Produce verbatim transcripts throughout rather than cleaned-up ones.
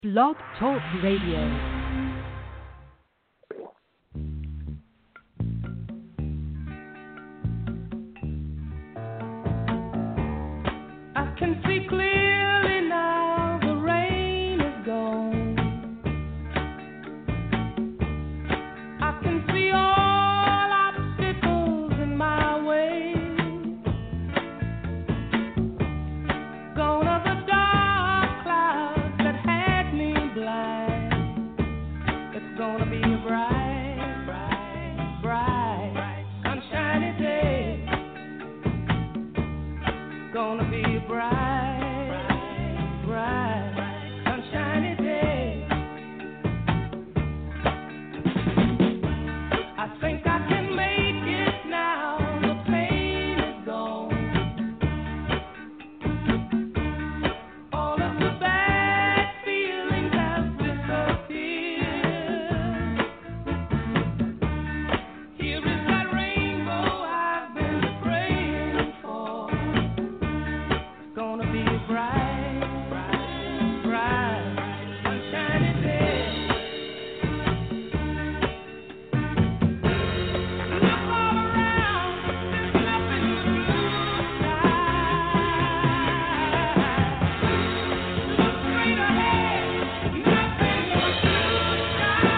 Blog Talk Radio. I can see clearly now, the rain is gone. I can see all obstacles in my way. Gone are the dark clouds that had me blind. It's gonna be a bright, bright, bright, sunshiny day. Gonna be a bright, bright, sunshiny day. I think I can make it now. The pain is gone. All of the bad feelings have disappeared. Here is that rainbow I've been praying for. It's gonna be a bright, bright, bright, sunshiny day. Look all around, there's nothing but blue skies. Look straight ahead, nothing but blue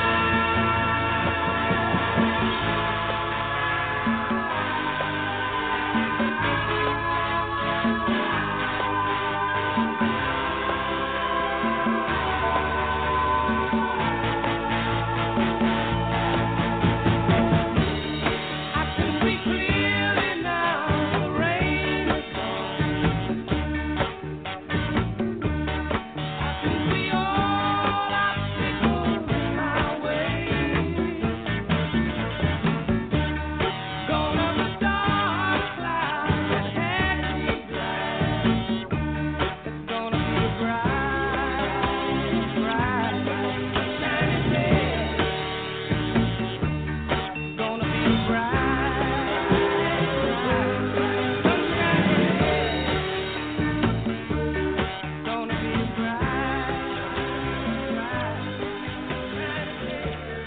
I can see clearly now, the rain is gone. I can see all obstacles in my way. Gone are the dark clouds that had me blind. It's gonna be a bright, bright, sunshiny day. Gonna be a bright, bright, sunshiny day. Gonna be a bright, bright, sunshiny day.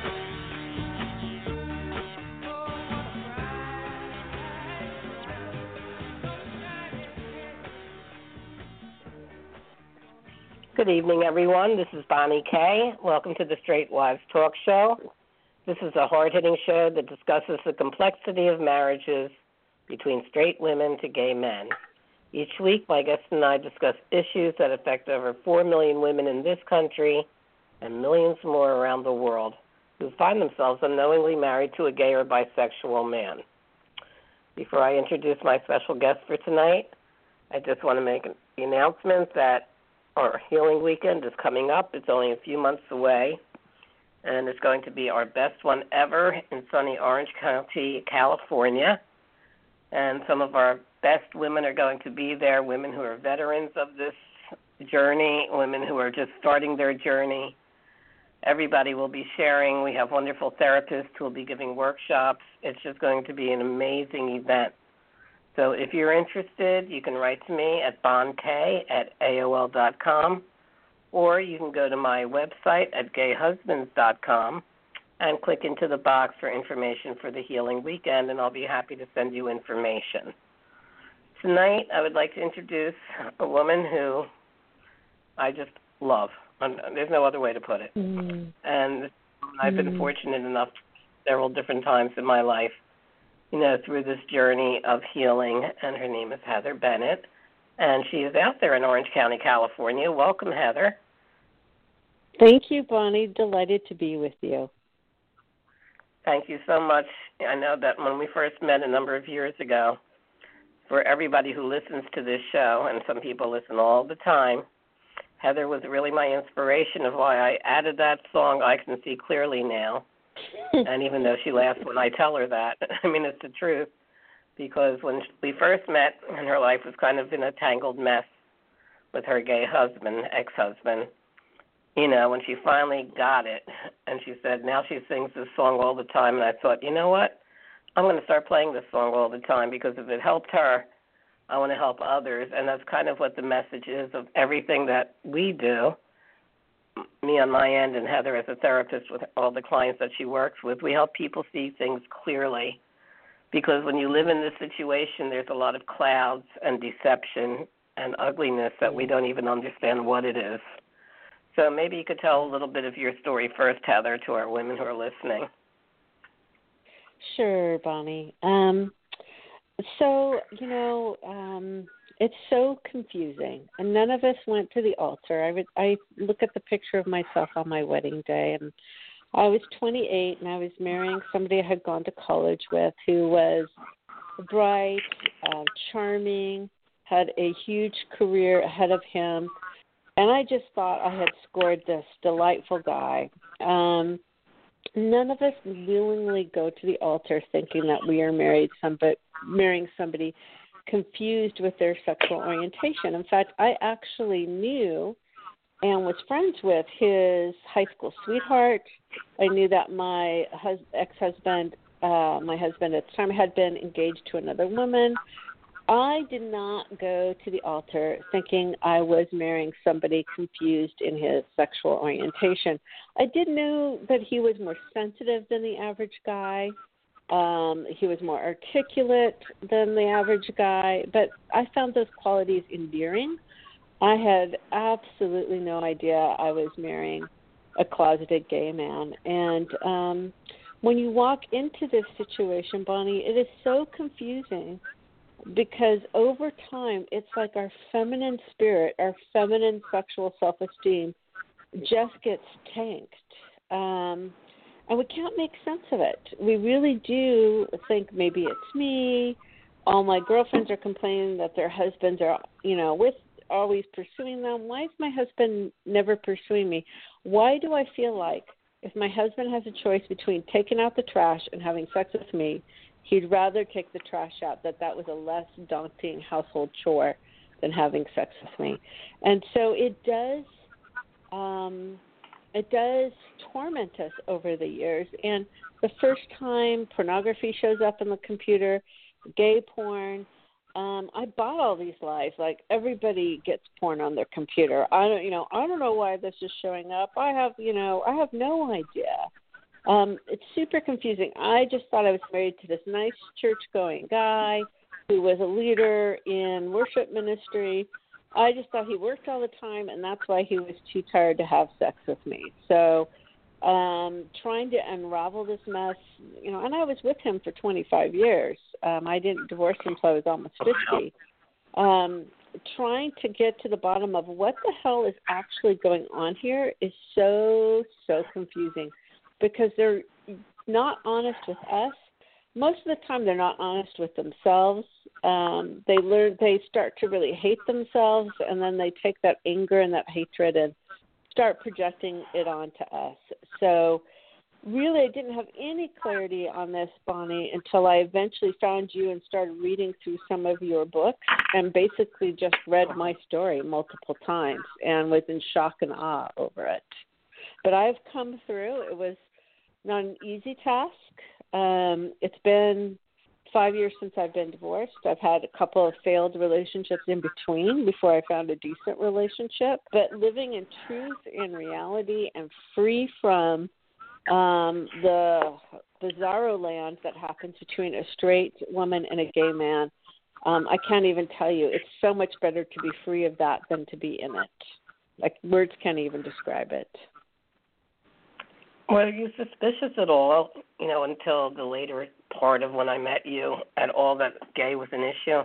Oh, what a bright, Good evening, everyone. This is Bonnie Kay. Welcome to the Straight Wives Talk Show. This is a hard-hitting show that discusses the complexity of marriages between straight women to gay men. Each week, my guests and I discuss issues that affect over four million women in this country and millions more around the world who find themselves unknowingly married to a gay or bisexual man. Before I introduce my special guest for tonight, I just want to make the announcement that our Healing Weekend is coming up. It's only a few months away, and it's going to be our best one ever in sunny Orange County, California. And some of our best women are going to be there, women who are veterans of this journey, women who are just starting their journey. Everybody will be sharing. We have wonderful therapists who will be giving workshops. It's just going to be an amazing event. So if you're interested, you can write to me at bondk at A O L dot com, or you can go to my website at gay husbands dot com and click into the box for information for the Healing Weekend, and I'll be happy to send you information. Tonight, I would like to introduce a woman who I just love. Um, There's no other way to put it. Mm. And I've been Mm. fortunate enough several different times in my life, you know, through this journey of healing, and her name is Heather Bennett, and she is out there in Orange County, California. Welcome, Heather. Thank you, Bonnie. Delighted to be with you. Thank you so much. I know that when we first met a number of years ago, for everybody who listens to this show, and some people listen all the time, Heather was really my inspiration of why I added that song, I Can See Clearly Now. And even though she laughs when I tell her that, I mean, it's the truth. Because when we first met, and her life was kind of in a tangled mess with her gay husband, ex-husband, you know, when she finally got it, and she said, now she sings this song all the time, and I thought, you know what? I'm going to start playing this song all the time, because if it helped her, I want to help others, and that's kind of what the message is of everything that we do. me on my end and Heather as a therapist with all the clients that she works with, we help people see things clearly. Because when you live in this situation, there's a lot of clouds and deception and ugliness that we don't even understand what it is. So maybe you could tell a little bit of your story first, Heather, to our women who are listening. Sure, Bonnie. Um, so, you know, um, it's so confusing. And none of us went to the altar. I, would, I look at the picture of myself on my wedding day, and I was twenty-eight, and I was marrying somebody I had gone to college with who was bright, uh, charming, had a huge career ahead of him. And I just thought I had scored this delightful guy. Um, none of us willingly go to the altar thinking that we are married somebody, marrying somebody confused with their sexual orientation. In fact, I actually knew and was friends with his high school sweetheart. I knew that my hus- ex-husband, uh, my husband at the time, had been engaged to another woman. I did not go to the altar thinking I was marrying somebody confused in his sexual orientation. I did know that he was more sensitive than the average guy. Um, he was more articulate than the average guy, but I found those qualities endearing. I had absolutely no idea I was marrying a closeted gay man. And um, when you walk into this situation, Bonnie, it is so confusing because over time, it's like our feminine spirit, our feminine sexual self-esteem just gets tanked. Um, and we can't make sense of it. We really do think maybe it's me. All my girlfriends are complaining that their husbands are, you know, with always pursuing them. Why is my husband never pursuing me? Why do I feel like if my husband has a choice between taking out the trash and having sex with me, he'd rather take the trash out, that that was a less daunting household chore than having sex with me. And so it does um, it does torment us over the years. And the first time pornography shows up on the computer, gay porn, um, I bought all these lies. Like, everybody gets porn on their computer. I don't, you know, I don't know why this is showing up. I have, you know, I have no idea. Um, it's super confusing. I just thought I was married to this nice church-going guy who was a leader in worship ministry. I just thought he worked all the time, and that's why he was too tired to have sex with me. So um, trying to unravel this mess, you know, and I was with him for twenty-five years. Um, I didn't divorce him until I was almost fifty. Um, trying to get to the bottom of what the hell is actually going on here is so, so confusing. Because they're not honest with us. Most of the time, they're not honest with themselves. Um, they learn, they start to really hate themselves, and then they take that anger and that hatred and start projecting it onto us. So, really, I didn't have any clarity on this, Bonnie, until I eventually found you and started reading through some of your books, and basically just read my story multiple times and was in shock and awe over it. But I've come through. It was not an easy task. Um, it's been five years since I've been divorced. I've had a couple of failed relationships in between before I found a decent relationship. But living in truth and reality and free from um, the bizarro land that happens between a straight woman and a gay man, um, I can't even tell you. It's so much better to be free of that than to be in it. Like, words can't even describe it. Were you suspicious at all, you know, until the later part of when I met you at all that gay was an issue?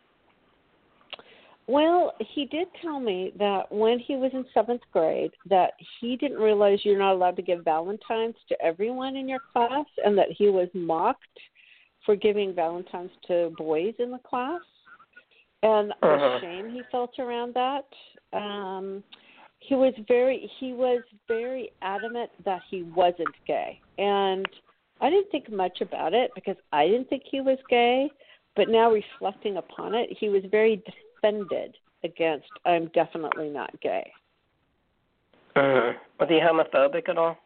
Well, he did tell me that when he was in seventh grade that he didn't realize you're not allowed to give Valentines to everyone in your class, and that he was mocked for giving Valentines to boys in the class, and uh-huh. the shame he felt around that. Um He was very he was very adamant that he wasn't gay. And I didn't think much about it because I didn't think he was gay. But now reflecting upon it, he was very defended against, I'm definitely not gay. Uh, was he homophobic at all?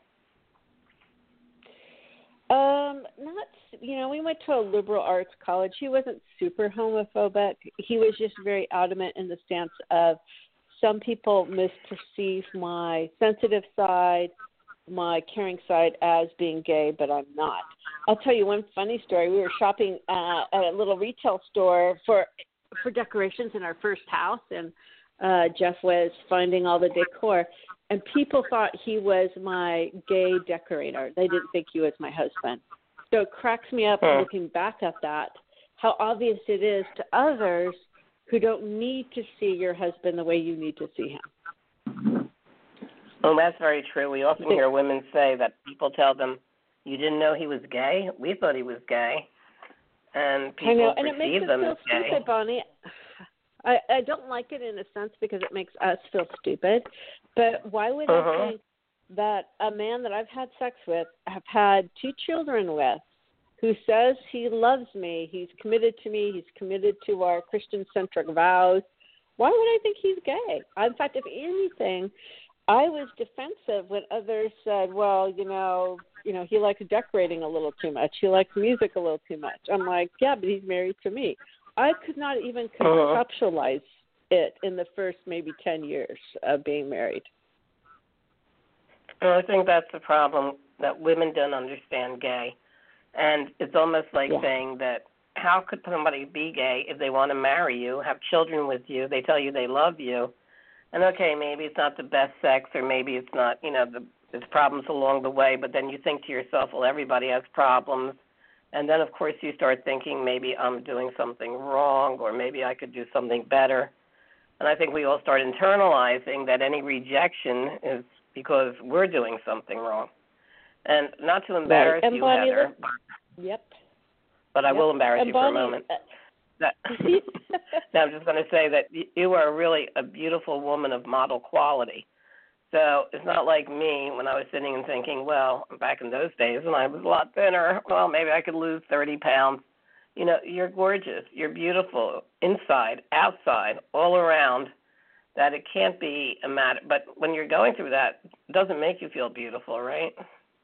Um, not, you know, we went to a liberal arts college. He wasn't super homophobic. He was just very adamant in the stance of some people misperceive my sensitive side, my caring side as being gay, but I'm not. I'll tell you one funny story. We were shopping uh, at a little retail store for for decorations in our first house, and uh, Jeff was finding all the decor, and people thought he was my gay decorator. They didn't think he was my husband. So it cracks me up Hmm. looking back at that, how obvious it is to others who don't need to see your husband the way you need to see him. Well, that's very true. We often hear women say that people tell them, "You didn't know he was gay? We thought he was gay." And people I know, and it makes perceive us them feel as gay. stupid, Bonnie. I, I don't like it in a sense because it makes us feel stupid. But why would Uh-huh. I think that a man that I've had sex with, have had two children with, who says he loves me, he's committed to me, he's committed to our Christian-centric vows, why would I think he's gay? In fact, if anything, I was defensive when others said, well, you know, you know, he likes decorating a little too much. He likes music a little too much. I'm like, yeah, but he's married to me. I could not even conceptualize it in the first maybe ten years of being married. And I think that's the problem, that women don't understand gay. And it's almost like Yeah. saying that how could somebody be gay if they want to marry you, have children with you, they tell you they love you, and okay, maybe it's not the best sex, or maybe it's not, you know, the, there's problems along the way, but then you think to yourself, well, everybody has problems. And then, of course, you start thinking maybe I'm doing something wrong, or maybe I could do something better. And I think we all start internalizing that any rejection is because we're doing something wrong. And not to embarrass Right. And you, Bonnie, Heather, look- Yep. but I Yep. will embarrass And you Bonnie, for a moment. uh, That, now, I'm just going to say that y- you are really a beautiful woman of model quality. So it's not like me when I was sitting and thinking, well, back in those days when I was a lot thinner, well, maybe I could lose thirty pounds. You know, you're gorgeous. You're beautiful inside, outside, all around, that it can't be a matter. But when you're going through that, it doesn't make you feel beautiful, right?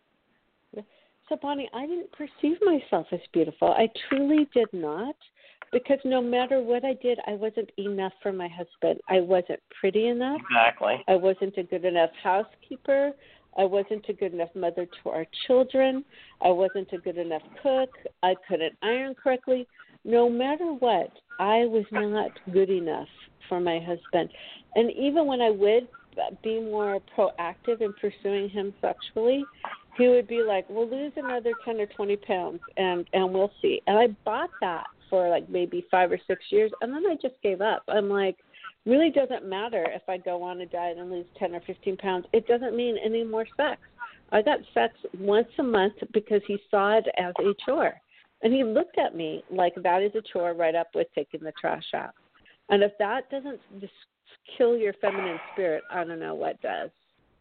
So, Bonnie, I didn't perceive myself as beautiful. I truly did not, because no matter what I did, I wasn't enough for my husband. I wasn't pretty enough. Exactly. I wasn't a good enough housekeeper. I wasn't a good enough mother to our children. I wasn't a good enough cook. I couldn't iron correctly. No matter what, I was not good enough for my husband. And even when I would be more proactive in pursuing him sexually, he would be like, we'll lose another ten or twenty pounds, and, and we'll see. And I bought that for like maybe five or six years, and then I just gave up. I'm like, really doesn't matter if I go on a diet and lose ten or fifteen pounds. It doesn't mean any more sex. I got sex once a month because he saw it as a chore. And he looked at me like that is a chore right up with taking the trash out. And if that doesn't just kill your feminine spirit, I don't know what does.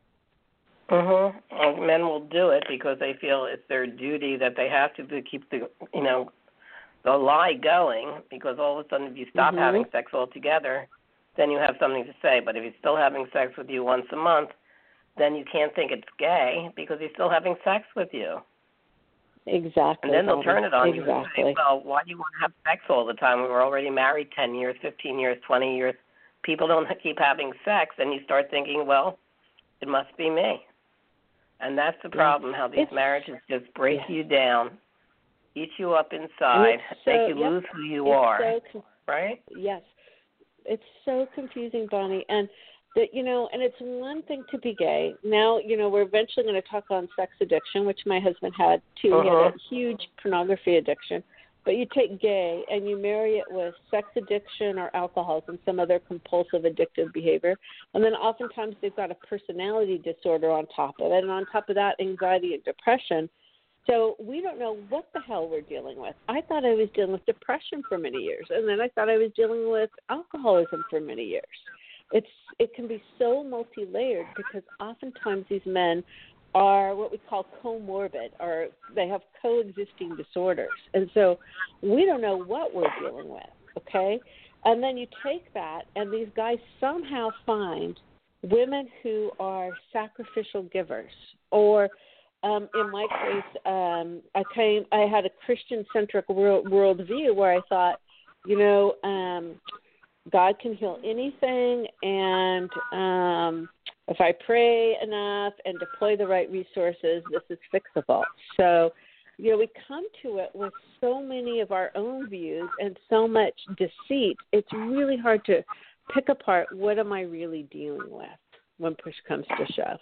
Mhm. And men will do it because they feel it's their duty that they have to, to keep the, you know, the lie going. Because all of a sudden, if you stop Mhm. having sex altogether, then you have something to say. But if he's still having sex with you once a month, then you can't think it's gay because he's still having sex with you. Exactly. And then they'll Bonnie. turn it on you and Exactly. say, well, why do you want to have sex all the time? We were already married ten years, fifteen years, twenty years. People don't keep having sex, and you start thinking, well, it must be me. And that's the problem, how these It's- marriages just break yeah. you down, eat you up inside, it's so- make you yep. lose who you It's are, so con- right? Yes. It's so confusing, Bonnie. And that, you know, and it's one thing to be gay. Now, you know, we're eventually going to talk on sex addiction, which my husband had too. He had Uh-huh. a huge pornography addiction. But you take gay and you marry it with sex addiction or alcoholism, some other compulsive addictive behavior. And then oftentimes they've got a personality disorder on top of it. And on top of that, anxiety and depression. So we don't know what the hell we're dealing with. I thought I was dealing with depression for many years. And then I thought I was dealing with alcoholism for many years. It's It can be so multi-layered because oftentimes these men are what we call comorbid, or they have coexisting disorders. And so we don't know what we're dealing with, okay? And then you take that, and these guys somehow find women who are sacrificial givers. Or um, in my case, um, I came, I had a Christian-centric world, worldview where I thought, you know, um, God can heal anything, and um, if I pray enough and deploy the right resources, this is fixable. So, you know, we come to it with so many of our own views and so much deceit, it's really hard to pick apart what am I really dealing with when push comes to shove.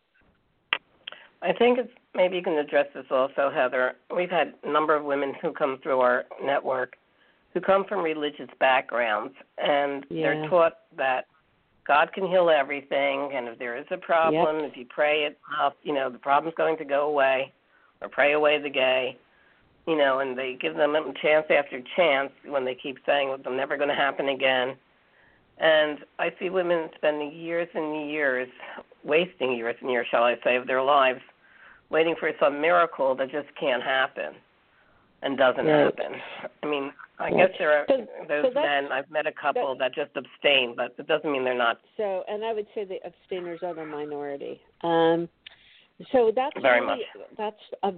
I think it's, maybe you can address this also, Heather. We've had a number of women who come through our network who come from religious backgrounds, and Yeah. they're taught that God can heal everything, and if there is a problem, Yep. if you pray it enough, you know, the problem's going to go away, or pray away the gay, you know, and they give them chance after chance when they keep saying it's never going to happen again. And I see women spending years and years, wasting years and years, shall I say, of their lives, waiting for some miracle that just can't happen and doesn't Right. happen. I mean, I Right. guess there are So- those so that's- men, I've met a couple that just abstain, but it doesn't mean they're not. So, and I would say the abstainers are the minority. Um, so that's Very really, that's a,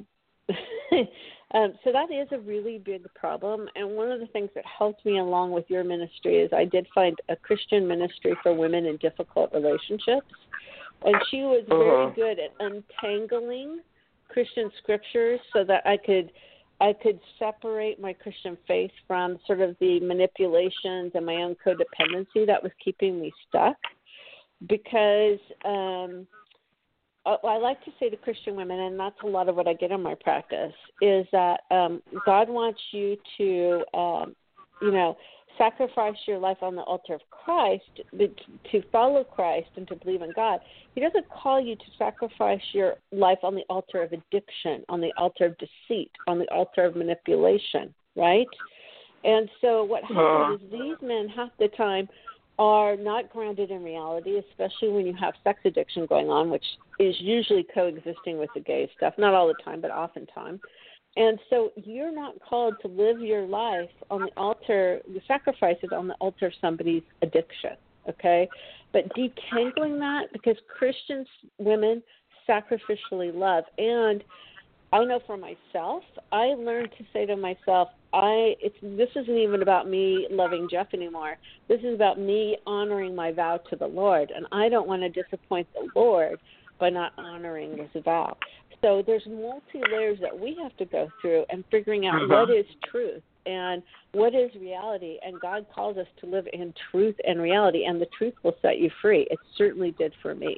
um, so that is a really big problem. And one of the things that helped me along with your ministry is I did find a Christian ministry for women in difficult relationships, and she was very Mhm. good at untangling Christian scriptures so that I could I could separate my Christian faith from sort of the manipulations and my own codependency that was keeping me stuck. Because um, I I like to say to Christian women, and that's a lot of what I get in my practice, is that um, God wants you to, um, you know, sacrifice your life on the altar of Christ, to follow Christ and to believe in God. He doesn't call you to sacrifice your life on the altar of addiction, on the altar of deceit, on the altar of manipulation, right? And so what happens is these men half the time are not grounded in reality, especially when you have sex addiction going on, which is usually coexisting with the gay stuff, not all the time, but oftentimes. And so you're not called to live your life on the altar, the sacrifices on the altar of somebody's addiction, okay? But detangling that, because Christian women sacrificially love. And I know for myself, I learned to say to myself, I it's this isn't even about me loving Jeff anymore. This is about me honoring my vow to the Lord. And I don't want to disappoint the Lord by not honoring this vow. So there's multi-layers that we have to go through and figuring out Uh-huh. what is truth and what is reality. And God calls us to live in truth and reality, and the truth will set you free. It certainly did for me.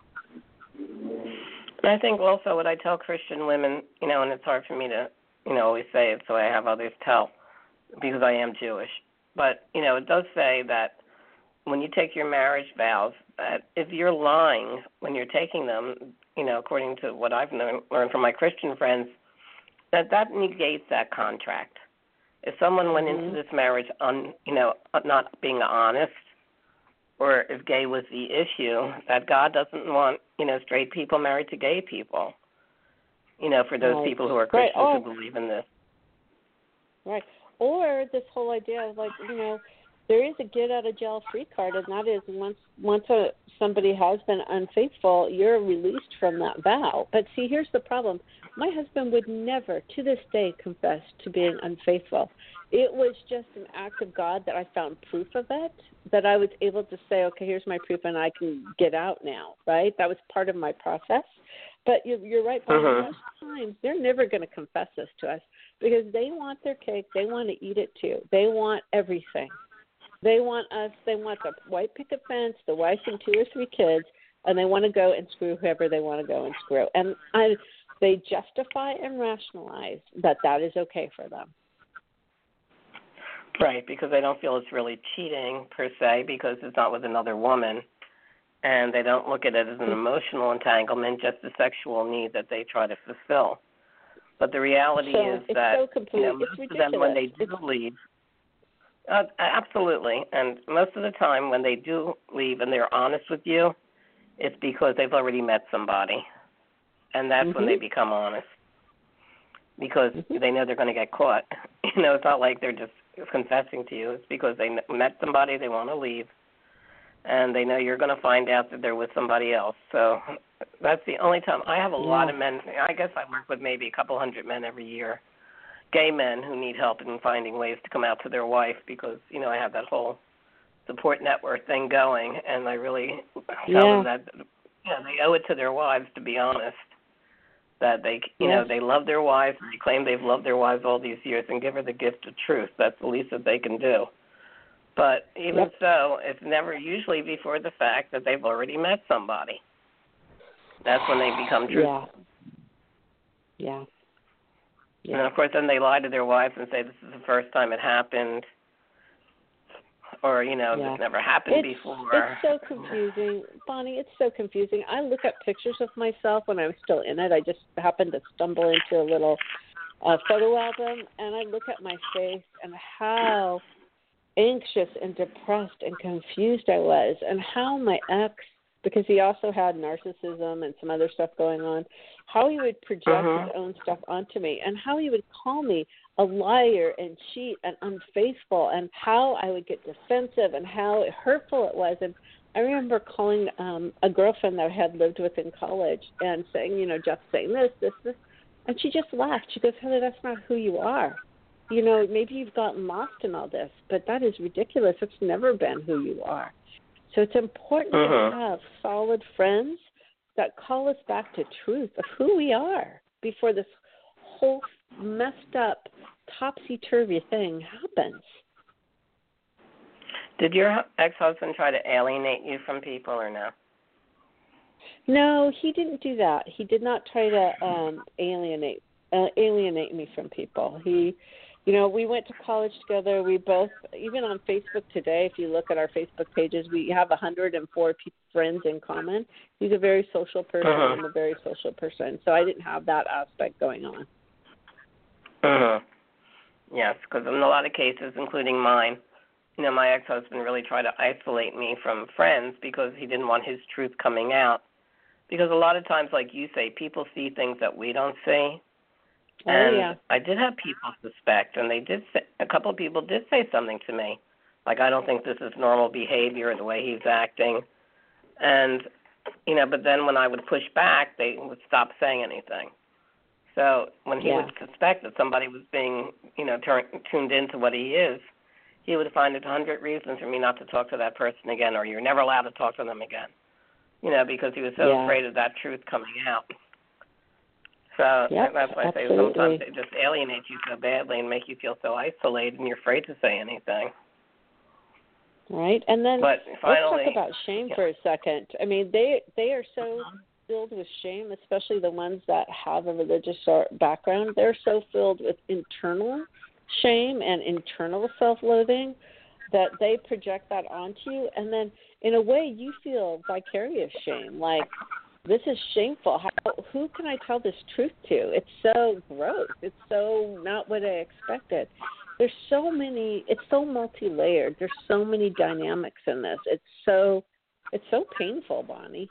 And I think also what I tell Christian women, you know, and it's hard for me to, you know, always say it so I have others tell because I am Jewish. But, you know, it does say that when you take your marriage vows, that if you're lying when you're taking them, you know, according to what I've known, learned from my Christian friends, that that negates that contract. If someone went Mm-hmm. into this marriage, on, you know, not being honest, or if gay was the issue, that God doesn't want, you know, straight people married to gay people, you know, for those Right. people who are Right. Christians Oh. who believe in this. Right. Or this whole idea of like, you know, there is a get out of jail free card, and that is once once a, somebody has been unfaithful, you're released from that vow. But see, here's the problem. My husband would never, to this day, confess to being unfaithful. It was just an act of God that I found proof of it, that I was able to say, okay, here's my proof, and I can get out now, right? That was part of my process. But you're, you're right, Bob, Mhm. most times they're never going to confess this to us because they want their cake, they want to eat it too. They want everything. They want us, they want the white picket fence, the wife and two or three kids, and they want to go and screw whoever they want to go and screw. And I, they justify and rationalize that that is okay for them. Right, because they don't feel it's really cheating per se because it's not with another woman, and they don't look at it as an emotional entanglement, just a sexual need that they try to fulfill. But the reality So is it's that so complete, you know, it's most of them, when they ridiculous. do It's- leave, uh, absolutely, and most of the time when they do leave and they're honest with you, it's because they've already met somebody, and that's when they Mhm. become honest. Because Mhm. they know they're going to get caught. You know, it's not like they're just confessing to you. It's because they met somebody, they want to leave, and they know you're going to find out that they're with somebody else. So that's the only time. I have a lot Yeah. of men. I guess I work with maybe a couple hundred men every year, gay men who need help in finding ways to come out to their wife because, you know, I have that whole support network thing going, and I really tell Yeah. them that you know, they owe it to their wives to be honest. That they, you Yes. know, they love their wives, and they claim they've loved their wives all these years, and give her the gift of truth. That's the least that they can do. But even Yep. so, it's never usually before the fact that they've already met somebody. That's when they become truthful. Yeah. Yeah. Yeah. And of course, then they lie to their wives and say this is the first time it happened, or you know, Yeah. this never happened It's, before. it's so confusing, Bonnie. It's so confusing. I look at pictures of myself when I was still in it. I just happened to stumble into a little uh, photo album, and I look at my face and how anxious and depressed and confused I was, and how my ex, because he also had narcissism and some other stuff going on, how he would project Uh-huh. his own stuff onto me, and how he would call me a liar and cheat and unfaithful, and how I would get defensive and how hurtful it was. And I remember calling um, a girlfriend that I had lived with in college and saying, you know, Jeff's saying this, this, this. And she just laughed. She goes, Heather, that's not who you are. You know, maybe you've gotten lost in all this, but that is ridiculous. It's never been who you are. So it's important Uh-huh. to have solid friends that call us back to truth of who we are before this whole messed up, topsy-turvy thing happens. Did your ex-husband try to alienate you from people or no? No, he didn't do that. He did not try to um, alienate uh, alienate me from people. He, you know, we went to college together. We both, even on Facebook today, if you look at our Facebook pages, we have one hundred four pe- friends in common. He's a very social person. Uh-huh. I'm a very social person. So I didn't have that aspect going on. Uh-huh. Yes, because in a lot of cases, including mine, you know, my ex-husband really tried to isolate me from friends because he didn't want his truth coming out. Because a lot of times, like you say, people see things that we don't see. Oh, And yeah. I did have people suspect, and they did say, a couple of people did say something to me. Like, I don't think this is normal behavior, the way he's acting. And, you know, but then when I would push back, they would stop saying anything. So when he Yeah. would suspect that somebody was being, you know, turn, tuned into what he is, he would find a hundred reasons for me not to talk to that person again, or you're never allowed to talk to them again. You know, because he was so Yeah. afraid of that truth coming out. So Yep, that's why I say absolutely. sometimes they just alienate you so badly and make you feel so isolated and you're afraid to say anything. Right, and then But let's finally, talk about shame yeah. for a second. I mean, they they are so filled with shame, especially the ones that have a religious or- background. They're so filled with internal shame and internal self-loathing that they project that onto you, and then in a way you feel vicarious shame, like this is shameful. How, who can I tell this truth to? It's so gross. It's so not what I expected. There's so many. It's so multi-layered. There's so many dynamics in this. It's so, it's so painful, Bonnie.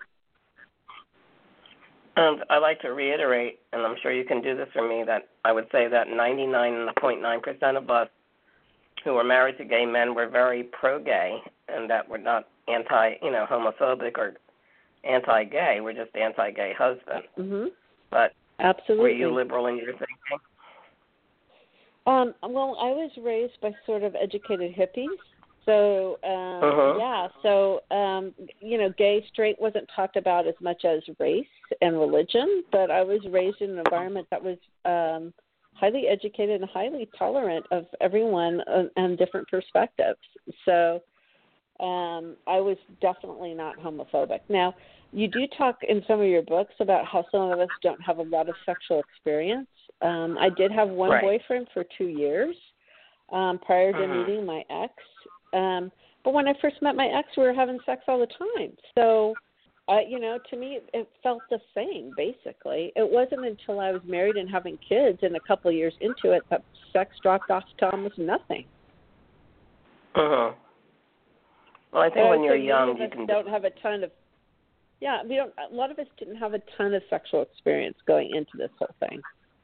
And I like to reiterate, and I'm sure you can do this for me, that I would say that ninety-nine point nine percent of us who were married to gay men were very pro-gay, and that we're not anti, you know, homophobic or anti-gay. We're just anti-gay husband. Mm-hmm. But Absolutely. were you liberal in your thinking? Um, well, I was raised by sort of educated hippies. So, um, Uh-huh. yeah, so, um, you know, gay, straight wasn't talked about as much as race and religion, but I was raised in an environment that was um, highly educated and highly tolerant of everyone and, and different perspectives. So um, I was definitely not homophobic. Now, you do talk in some of your books about how some of us don't have a lot of sexual experience. Um, I did have one Right. boyfriend for two years um, prior to Uh-huh. meeting my ex. Um, but when I first met my ex, we were having sex all the time. So, uh, you know, to me, it felt the same, basically. It wasn't until I was married and having kids and a couple of years into it that sex dropped off to almost nothing. Uh-huh. Well, I think So I when would you're say young, many you of us can don't have a ton of, yeah, we don't, a lot of us didn't have a ton of sexual experience going into this whole thing.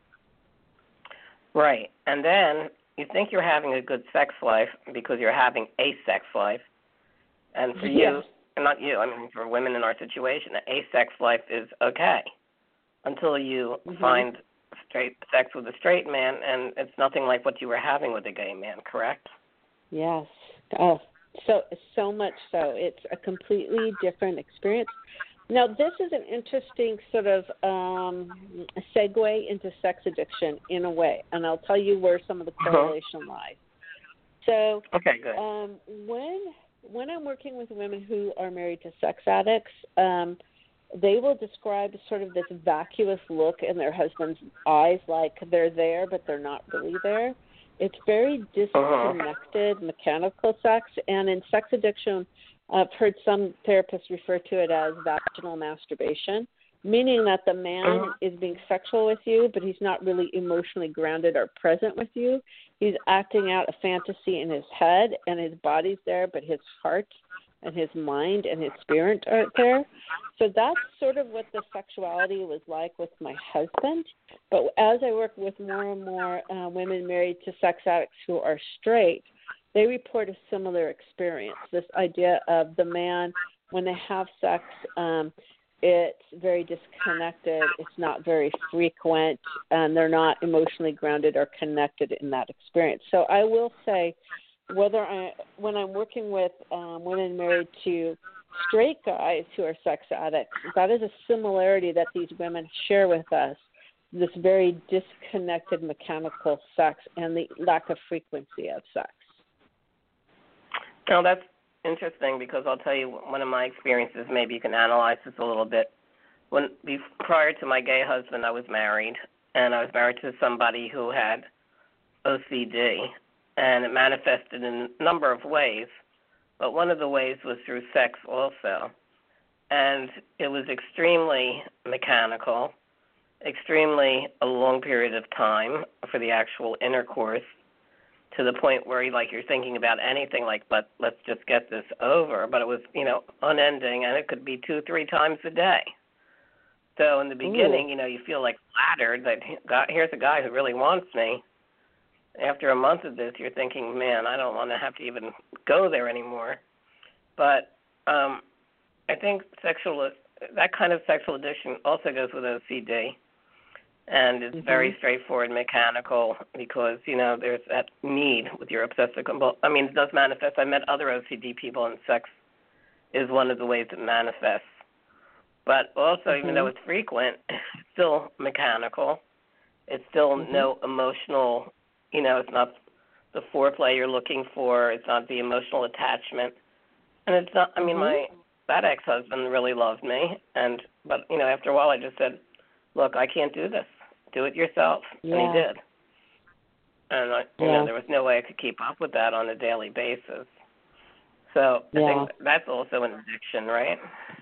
Right. And then you think you're having a good sex life because you're having a sex life. And for you, Yes. and not you, I mean for women in our situation, a sex life is okay until you Mhm. find straight sex with a straight man, and it's nothing like what you were having with a gay man, correct? Yes. Oh, So so much so, it's a completely different experience. Now, this is an interesting sort of um, segue into sex addiction in a way, and I'll tell you where some of the correlation uh-huh. lies. So, okay, good. Um, when when I'm working with women who are married to sex addicts, um, they will describe sort of this vacuous look in their husband's eyes, like they're there, but they're not really there. It's very disconnected, uh-huh. mechanical sex, and in sex addiction, I've heard some therapists refer to it as vaginal masturbation, meaning that the man uh-huh. is being sexual with you, but he's not really emotionally grounded or present with you. He's acting out a fantasy in his head, and his body's there, but his heart and his mind and his spirit aren't there. So that's sort of what the sexuality was like with my husband. But as I work with more and more uh, women married to sex addicts who are straight, they report a similar experience, this idea of the man, when they have sex, um, it's very disconnected, it's not very frequent, and they're not emotionally grounded or connected in that experience. So I will say, whether I, when I'm working with um, women married to straight guys who are sex addicts, that is a similarity that these women share with us, this very disconnected mechanical sex and the lack of frequency of sex. Now, that's interesting because I'll tell you one of my experiences, maybe you can analyze this a little bit. When prior to my gay husband, I was married, and I was married to somebody who had O C D, and it manifested in a number of ways, but one of the ways was through sex also. And it was extremely mechanical, extremely a long period of time for the actual intercourse, to the point where, like, you're thinking about anything like, Let, let's just get this over. But it was, you know, unending, and it could be two, three times a day. So in the beginning, Ooh. you know, you feel like flattered that God, here's a guy who really wants me. After a month of this, you're thinking, man, I don't want to have to even go there anymore. But um, I think sexual that kind of sexual addiction also goes with O C D. And it's mm-hmm. very straightforward, mechanical, because, you know, there's that need with your obsessive compulsive. I mean, it does manifest. I met other O C D people, and sex is one of the ways it manifests. But also, mm-hmm. even though it's frequent, it's still mechanical. It's still mm-hmm. no emotional, you know, it's not the foreplay you're looking for. It's not the emotional attachment. And it's not, I mean, mm-hmm. my that ex-husband really loved me. and But, you know, after a while I just said, look, I can't do this. Do it yourself. Yeah. And he did. And, I, you yeah. know, there was no way I could keep up with that on a daily basis. So I yeah. think that's also an addiction, right?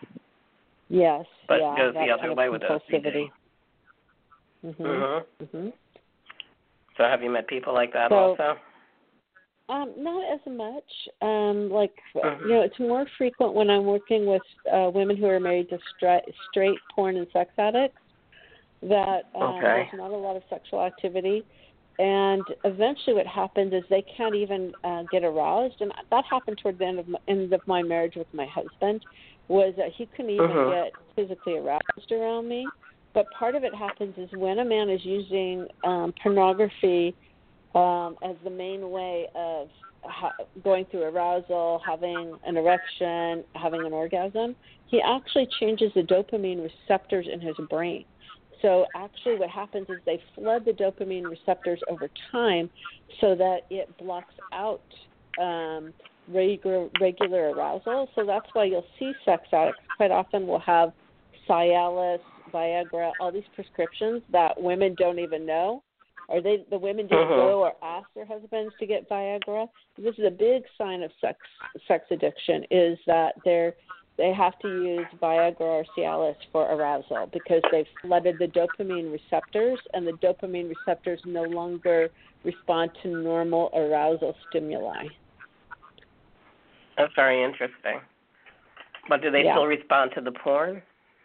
Yes. But yeah, it goes that the other kind of way with O C D. Mm-hmm. Mm-hmm. Mm-hmm. So have you met people like that so, also? Um, not as much. Um, like, mm-hmm. you know, it's more frequent when I'm working with uh, women who are married to stra- straight porn and sex addicts, that um, okay. there's not a lot of sexual activity. And eventually what happens is they can't even uh, get aroused. And that happened toward the end of my, end of my marriage with my husband, was that he couldn't even mm-hmm. get physically aroused around me. But part of it happens is when a man is using um, pornography um, as the main way of ha- going through arousal, having an erection, having an orgasm, he actually changes the dopamine receptors in his brain. So actually what happens is they flood the dopamine receptors over time so that it blocks out um, regular, regular arousal. So that's why you'll see sex addicts quite often will have Cialis, Viagra, all these prescriptions that women don't even know, or they the women didn't uh-huh. go or ask their husbands to get Viagra. This is a big sign of sex sex addiction, is that they're they have to use Viagra or Cialis for arousal because they've flooded the dopamine receptors, and the dopamine receptors no longer respond to normal arousal stimuli. That's very interesting. But do they yeah. still respond to the porn?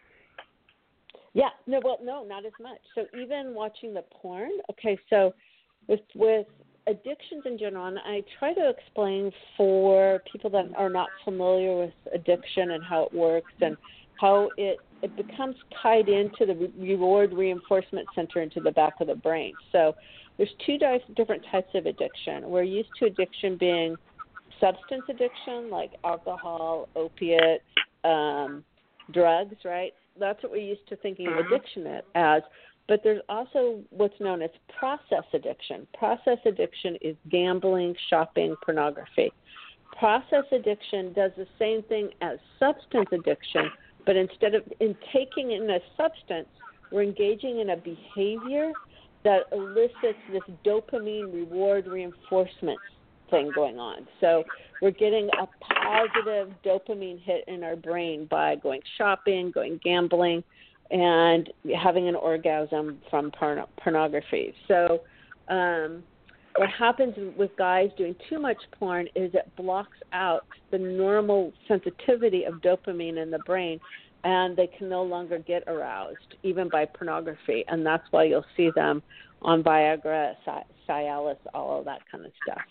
Yeah, no, well, no, not as much. So even watching the porn, okay, so with with addictions in general, and I try to explain for people that are not familiar with addiction and how it works and how it, it becomes tied into the reward reinforcement center into the back of the brain. So there's two different types of addiction. We're used to addiction being substance addiction, like alcohol, opiates, um, drugs, right? That's what we're used to thinking of addiction as. But there's also what's known as process addiction. Process addiction is gambling, shopping, pornography. Process addiction does the same thing as substance addiction, but instead of in taking in a substance, we're engaging in a behavior that elicits this dopamine reward reinforcement thing going on. So we're getting a positive dopamine hit in our brain by going shopping, going gambling, and having an orgasm from porn- pornography. So um, what happens with guys doing too much porn is it blocks out the normal sensitivity of dopamine in the brain, and they can no longer get aroused, even by pornography. And that's why you'll see them on Viagra, Cialis, all of that kind of stuff.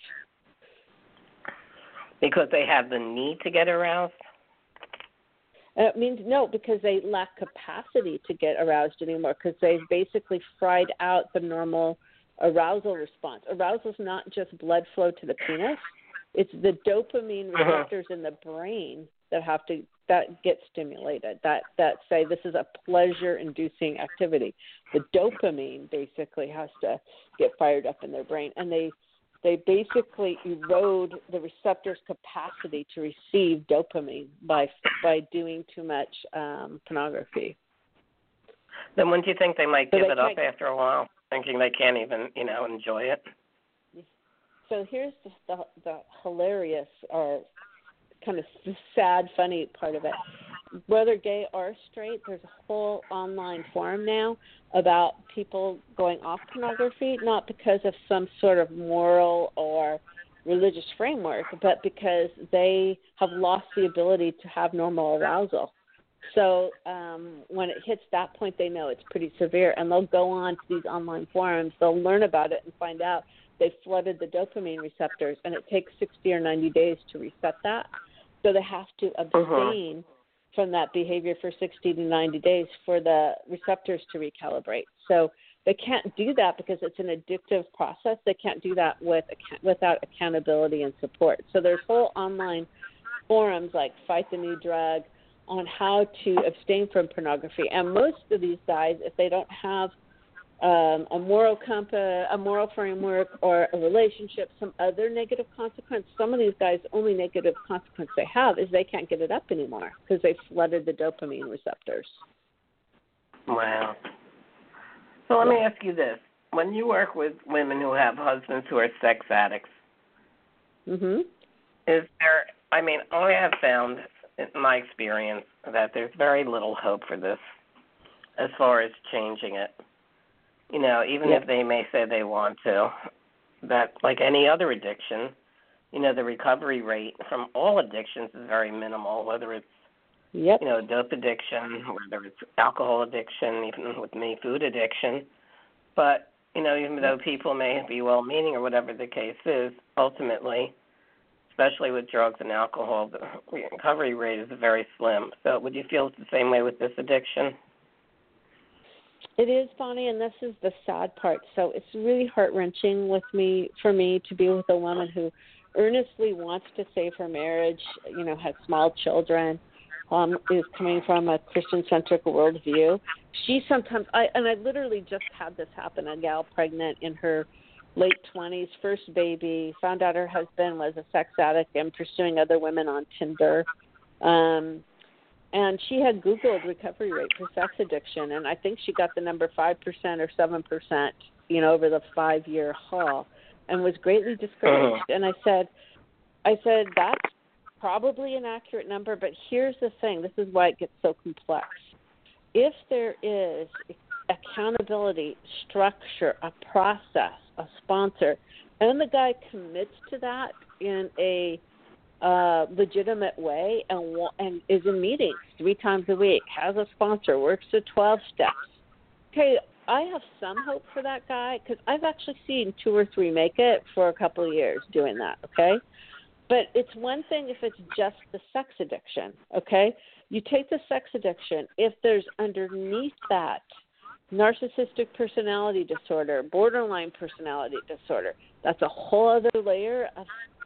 Because they have the need to get aroused? It means no, because they lack capacity to get aroused anymore, because they've basically fried out the normal arousal response. Arousal is not just blood flow to the penis; it's the dopamine receptors in the brain that have to that get stimulated. That that say this is a pleasure-inducing activity. The dopamine basically has to get fired up in their brain, and they. They basically erode the receptor's capacity to receive dopamine by by doing too much um, pornography. Then wouldn't you think they might So give they it up can't- after a while, thinking they can't even, you know, enjoy it? So here's the, the, the hilarious or kind of sad, funny part of it. Whether gay or straight, there's a whole online forum now about people going off pornography, not because of some sort of moral or religious framework, but because they have lost the ability to have normal arousal. So um, when it hits that point, they know it's pretty severe, and they'll go on to these online forums. They'll learn about it and find out they've flooded the dopamine receptors, and it takes sixty or ninety days to reset that. So they have to abstain uh-huh. from that behavior for sixty to ninety days for the receptors to recalibrate. So they can't do that because it's an addictive process. They can't do that with without accountability and support. So there's whole online forums like Fight the New Drug on how to abstain from pornography. And most of these guys, if they don't have um, a moral compass, a moral framework, or a relationship, some other negative consequence, some of these guys, the only negative consequence they have is they can't get it up anymore because they flooded the dopamine receptors. Wow. So let me ask you this. When you work with women who have husbands who are sex addicts, mm-hmm. is there, I mean, I have found in my experience that there's very little hope for this as far as changing it. You know, even yep. if they may say they want to, that like any other addiction, you know, the recovery rate from all addictions is very minimal, whether it's, yep. you know, dope addiction, whether it's alcohol addiction, even with me, food addiction. But, you know, even though people may be well-meaning or whatever the case is, ultimately, especially with drugs and alcohol, the recovery rate is very slim. So would you feel it's the same way with this addiction? It is, Bonnie, and this is the sad part. So it's really heart-wrenching with me, for me to be with a woman who earnestly wants to save her marriage, you know, has small children, um, is coming from a Christian-centric worldview. She sometimes, I, and I literally just had this happen, a gal pregnant in her late twenties, first baby, found out her husband was a sex addict and pursuing other women on Tinder. Um And she had Googled recovery rate for sex addiction, and I think she got the number five percent or seven percent, you know, over the five-year haul, and was greatly discouraged. Uh-huh. And I said, I said, that's probably an accurate number, but here's the thing. This is why it gets so complex. If there is accountability, structure, a process, a sponsor, and the guy commits to that in a Uh, legitimate way and and is in meetings three times a week, has a sponsor, works the twelve steps. Okay, I have some hope for that guy because I've actually seen two or three make it for a couple of years doing that, okay? But it's one thing if it's just the sex addiction, okay? You take the sex addiction, if there's underneath that narcissistic personality disorder, borderline personality disorder, that's a whole other layer of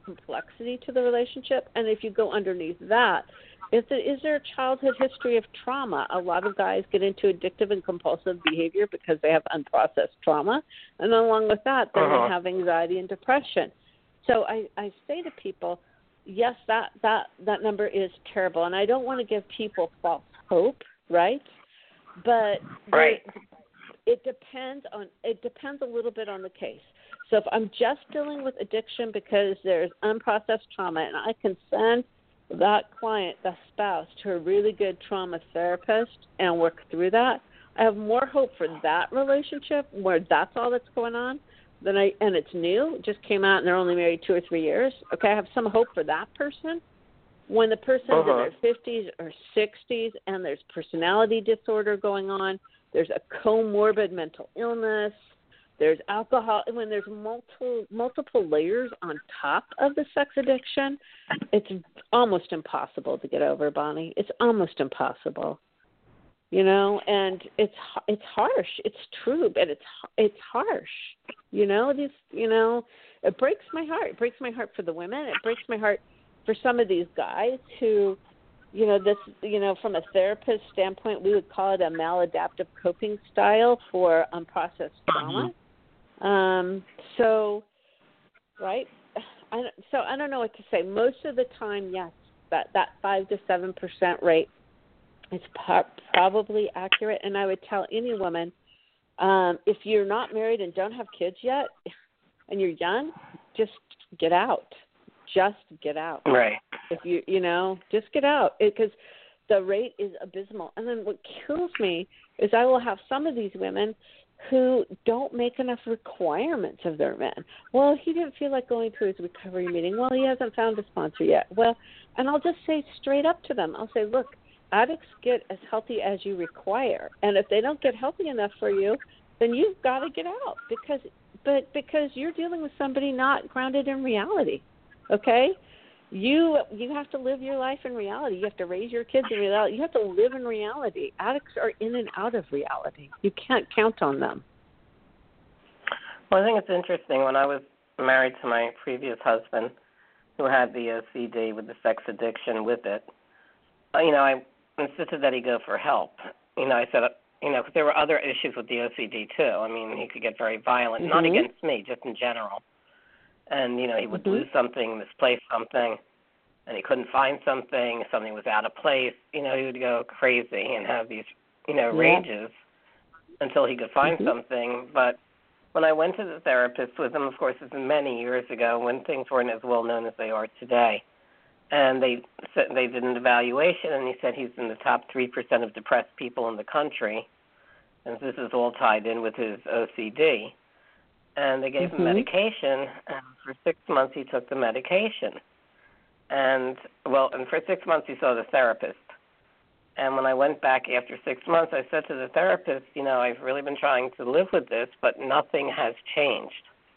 complexity to the relationship? And if you go underneath that, is there, is there a childhood history of trauma? A lot of guys get into addictive and compulsive behavior because they have unprocessed trauma. And along with that, then uh-huh. they have anxiety and depression. So I, I say to people, yes, that, that, that number is terrible. And I don't want to give people false hope, right? But right. it depends on it depends a little bit on the case. So if I'm just dealing with addiction because there's unprocessed trauma and I can send that client, the spouse, to a really good trauma therapist and work through that, I have more hope for that relationship where that's all that's going on than I and it's new, it just came out and they're only married two or three years. Okay, I have some hope for that person. When the person's uh-huh. in their fifties or sixties and there's personality disorder going on, there's a comorbid mental illness, there's alcohol, when there's multiple multiple layers on top of the sex addiction, it's almost impossible to get over, Bonnie. It's almost impossible, you know. And it's it's harsh. It's true, but it's it's harsh. You know, these you know, it breaks my heart. It breaks my heart for the women. It breaks my heart for some of these guys who, you know, this, you know, from a therapist standpoint, we would call it a maladaptive coping style for unprocessed trauma. Um, so, right? I, so I don't know what to say. Most of the time, yes, that, that five to seven percent rate is po- probably accurate. And I would tell any woman, um, if you're not married and don't have kids yet, and you're young, just get out. Just get out. Right. If you, you know, just get out because the rate is abysmal. And then what kills me is I will have some of these women who don't make enough requirements of their men. Well, he didn't feel like going to his recovery meeting. Well, he hasn't found a sponsor yet. Well, and I'll just say straight up to them, I'll say, look, addicts get as healthy as you require. And if they don't get healthy enough for you, then you've got to get out because, but because you're dealing with somebody not grounded in reality. Okay, you you have to live your life in reality. You have to raise your kids in reality. You have to live in reality. Addicts are in and out of reality. You can't count on them. Well, I think it's interesting. When I was married to my previous husband, who had the O C D with the sex addiction with it, you know, I insisted that he go for help. You know, I said, you know, because there were other issues with the O C D too. I mean, he could get very violent, mm-hmm. not against me, just in general. And, you know, he would mm-hmm. lose something, misplace something, and he couldn't find something, something was out of place. You know, he would go crazy and have these, you know, yeah. rages until he could find mm-hmm. something. But when I went to the therapist with him, of course, this was many years ago when things weren't as well known as they are today, and they said they did an evaluation, and he said he's in the top three percent of depressed people in the country, and this is all tied in with his O C D. And they gave mm-hmm. him medication, and for six months he took the medication. And, well, and for six months he saw the therapist. And when I went back after six months, I said to the therapist, you know, I've really been trying to live with this, but nothing has changed.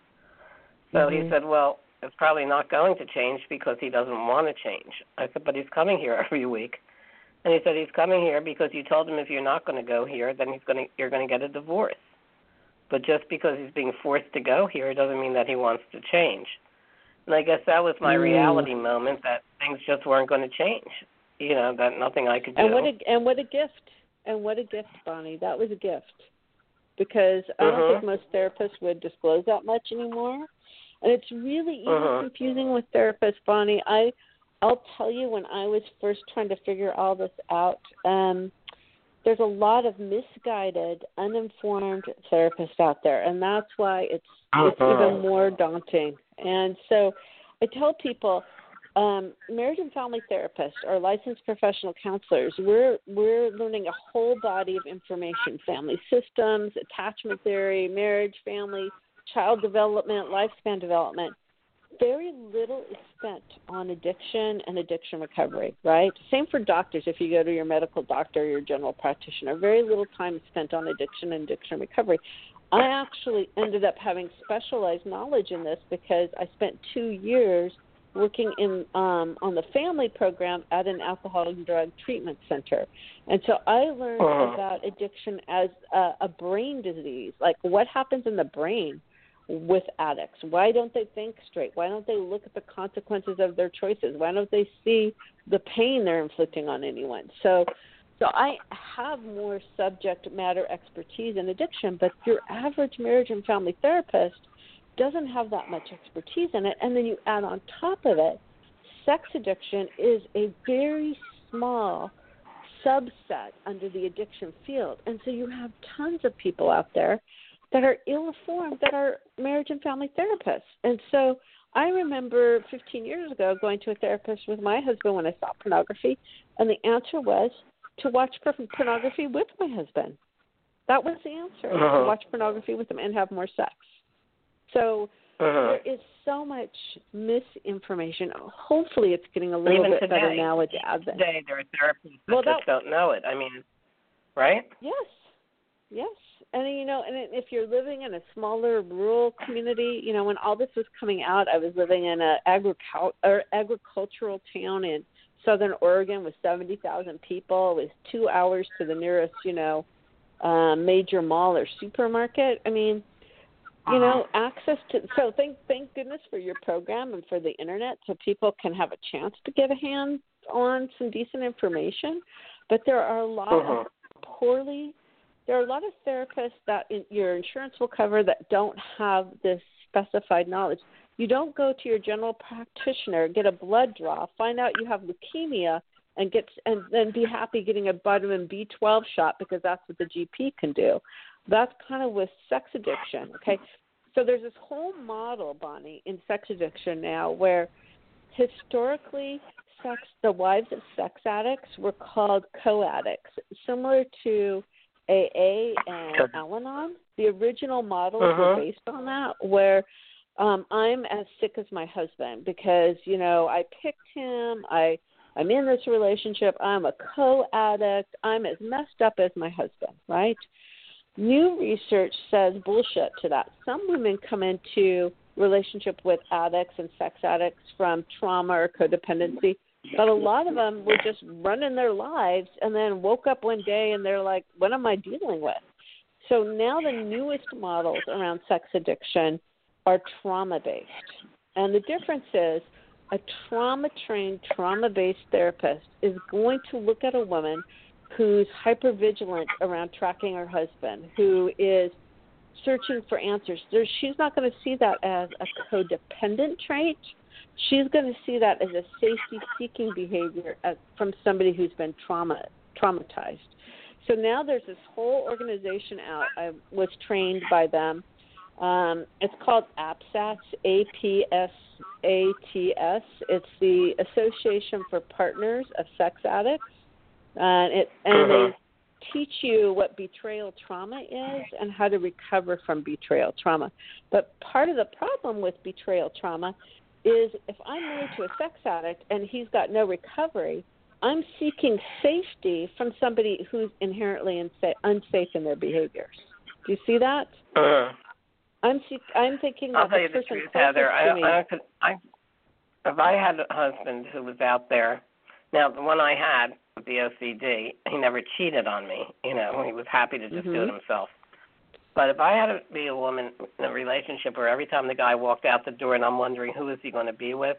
So mm-hmm. he said, well, it's probably not going to change because he doesn't want to change. I said, but he's coming here every week. And he said he's coming here because you told him if you're not going to go here, then he's going to, you're going to get a divorce. But just because he's being forced to go here doesn't mean that he wants to change. And I guess that was my mm. reality moment, that things just weren't going to change. You know, that nothing I could do. And what a, and what a gift. And what a gift, Bonnie. That was a gift. Because I don't uh-huh. think most therapists would disclose that much anymore. And it's really even uh-huh. confusing with therapists, Bonnie. I, I'll tell you, when I was first trying to figure all this out, um, there's a lot of misguided, uninformed therapists out there, and that's why it's uh-huh. it's even more daunting. And so I tell people, um, marriage and family therapists or licensed professional counselors, we're we're learning a whole body of information: family systems, attachment theory, marriage, family, child development, lifespan development. Very little is spent on addiction and addiction recovery, right? Same for doctors. If you go to your medical doctor or your general practitioner, very little time is spent on addiction and addiction recovery. I actually ended up having specialized knowledge in this because I spent two years working in um, on the family program at an alcohol and drug treatment center. And so I learned uh-huh. about addiction as a, a brain disease, like what happens in the brain with addicts? Why don't they think straight? Why don't they look at the consequences of their choices? Why don't they see the pain they're inflicting on anyone? So so I have more subject matter expertise in addiction, but your average marriage and family therapist doesn't have that much expertise in it. And then you add on top of it, sex addiction is a very small subset under the addiction field. And so you have tons of people out there that are ill-informed that are marriage and family therapists. And so I remember fifteen years ago going to a therapist with my husband when I saw pornography, and the answer was to watch pornography with my husband. That was the answer, uh-huh. to watch pornography with him and have more sex. So uh-huh. there is so much misinformation. Hopefully it's getting a little Even bit today, better now with Advent. Today there are therapists that well, just that, don't know it. I mean, right? Yes, yes. And, you know, and if you're living in a smaller rural community, you know, when all this was coming out, I was living in an agricul- or agricultural town in southern Oregon with seventy thousand people. It was two hours to the nearest, you know, uh, major mall or supermarket. I mean, you know, access to – so thank thank goodness for your program and for the Internet so people can have a chance to get a hand on some decent information. But there are a lot uh-huh. of poorly – there are a lot of therapists that in, your insurance will cover that don't have this specified knowledge. You don't go to your general practitioner, get a blood draw, find out you have leukemia, and get and then be happy getting a vitamin B twelve shot because that's what the G P can do. That's kind of with sex addiction, okay? So there's this whole model, Bonnie, in sex addiction now where historically sex, the wives of sex addicts were called co-addicts, similar to A A and Al-Anon. The original models uh-huh. were based on that, where um, I'm as sick as my husband because, you know, I picked him, I, I'm in this relationship, I'm a co-addict, I'm as messed up as my husband, right? New research says bullshit to that. Some women come into relationship with addicts and sex addicts from trauma or codependency, but a lot of them were just running their lives and then woke up one day and they're like, what am I dealing with? So now the newest models around sex addiction are trauma-based. And the difference is a trauma-trained, trauma-based therapist is going to look at a woman who's hypervigilant around tracking her husband, who is searching for answers. There, she's not going to see that as a codependent trait. She's going to see that as a safety-seeking behavior as, from somebody who's been trauma traumatized. So now there's this whole organization out. I was trained by them. Um, it's called APSATS, A P S A T S. It's the Association for Partners of Sex Addicts. Uh, it, and uh-huh. they teach you what betrayal trauma is and how to recover from betrayal trauma. But part of the problem with betrayal trauma is if I'm married to a sex addict and he's got no recovery, I'm seeking safety from somebody who's inherently insa- unsafe in their behaviors. Do you see that? Uh-huh. I'm seek- I'm thinking I'll that tell the you the person truth, Heather. I, me, I, could, I, if I had a husband who was out there, now the one I had with the O C D, he never cheated on me. You know, he was happy to just mm-hmm. do it himself. But if I had to be a woman in a relationship where every time the guy walked out the door and I'm wondering who is he going to be with,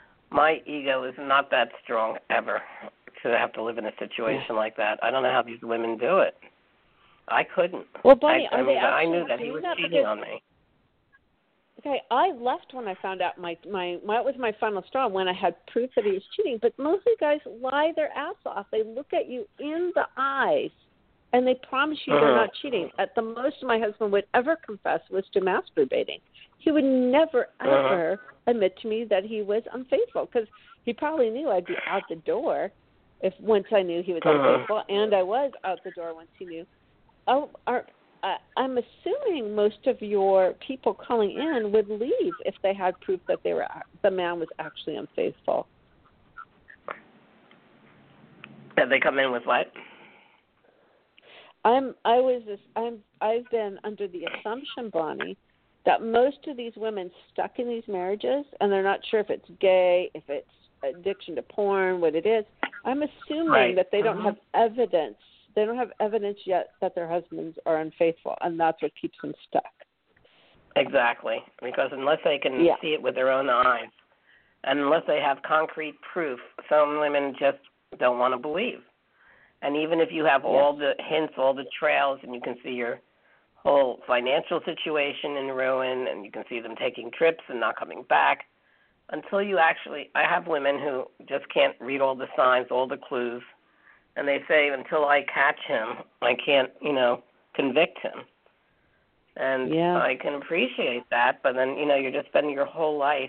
my ego is not that strong ever to have to live in a situation yeah. like that. I don't know how these women do it. I couldn't. Well, Bonnie, I, I are mean, they I knew that he was that cheating because, on me. Okay, I left when I found out my my what was my final straw when I had proof that he was cheating. But mostly guys lie their ass off. They look at you in the eyes, and they promise you uh-huh. they're not cheating. At the most my husband would ever confess was to masturbating. He would never, ever uh-huh. admit to me that he was unfaithful because he probably knew I'd be out the door if once I knew he was uh-huh. unfaithful, and I was out the door once he knew. Oh, are, uh, I'm assuming most of your people calling in would leave if they had proof that they were the man was actually unfaithful. Did they come in with what? I'm. I was. I'm. I've been under the assumption, Bonnie, that most of these women stuck in these marriages, and they're not sure if it's gay, if it's addiction to porn, what it is. I'm assuming right. that they don't uh-huh. have evidence. They don't have evidence yet that their husbands are unfaithful, and that's what keeps them stuck. Exactly, because unless they can Yeah. see it with their own eyes, and unless they have concrete proof, some women just don't want to believe. And even if you have Yes. all the hints, all the trails, and you can see your whole financial situation in ruin, and you can see them taking trips and not coming back, until you actually, I have women who just can't read all the signs, all the clues, and they say, until I catch him, I can't, you know, convict him. And Yeah. I can appreciate that, but then, you know, you're just spending your whole life,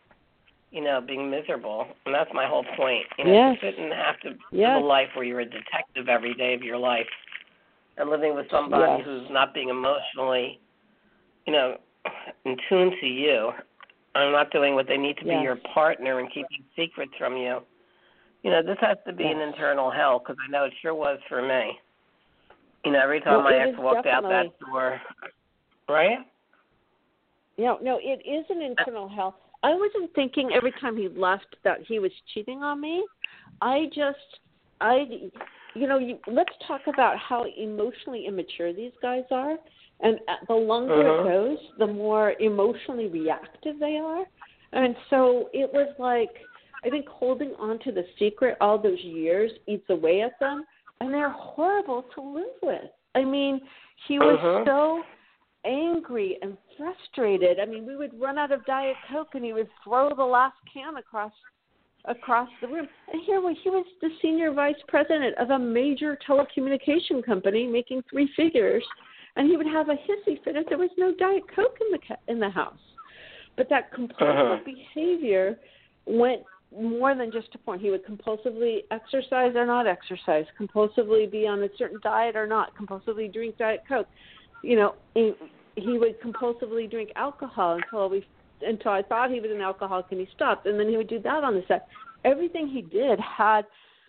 you know, being miserable. And that's my whole point. You know, Yes. you shouldn't have to Yes. live a life where you're a detective every day of your life and living with somebody Yes. who's not being emotionally, you know, in tune to you. I'm not doing what they need to Yes. be your partner and keeping secrets from you. You know, this has to be Yes. an internal hell, because I know it sure was for me. You know, every time Well, my it ex is walked out definitely- that door, right? No, no, it is an internal hell. I wasn't thinking every time he left that he was cheating on me. I just, I, you know, you, let's talk about how emotionally immature these guys are. And the longer Uh-huh. it goes, the more emotionally reactive they are. And so it was like, I think holding on to the secret all those years eats away at them, and they're horrible to live with. I mean, he was Uh-huh. so angry and frustrated. I mean, we would run out of Diet Coke, and he would throw the last can across across the room. And here was he was the senior vice president of a major telecommunication company, making three figures, and he would have a hissy fit if there was no Diet Coke in the ca- in the house. But that compulsive Uh-huh. behavior went more than just a point. He would compulsively exercise or not exercise, compulsively be on a certain diet or not, compulsively drink Diet Coke. You know, he, he would compulsively drink alcohol until we, until I thought he was an alcoholic and he stopped, and then he would do that on the side. Everything he did had